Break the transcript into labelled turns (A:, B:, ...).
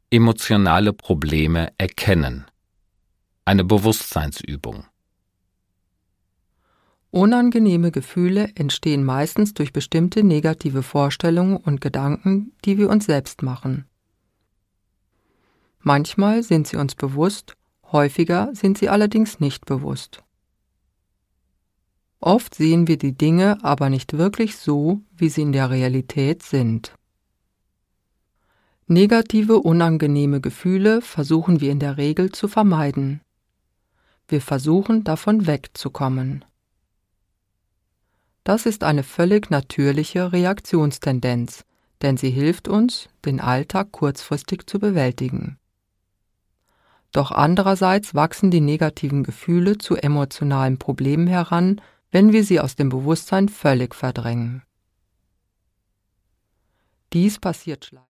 A: Emotionale Probleme erkennen. Eine Bewusstseinsübung.
B: Unangenehme Gefühle entstehen meistens durch bestimmte negative Vorstellungen und Gedanken, die wir uns selbst machen. Manchmal sind sie uns bewusst, häufiger sind sie allerdings nicht bewusst. Oft sehen wir die Dinge aber nicht wirklich so, wie sie in der Realität sind. Negative, unangenehme Gefühle versuchen wir in der Regel zu vermeiden. Wir versuchen, davon wegzukommen. Das ist eine völlig natürliche Reaktionstendenz, denn sie hilft uns, den Alltag kurzfristig zu bewältigen. Doch andererseits wachsen die negativen Gefühle zu emotionalen Problemen heran, wenn wir sie aus dem Bewusstsein völlig verdrängen. Dies passiert schleichend.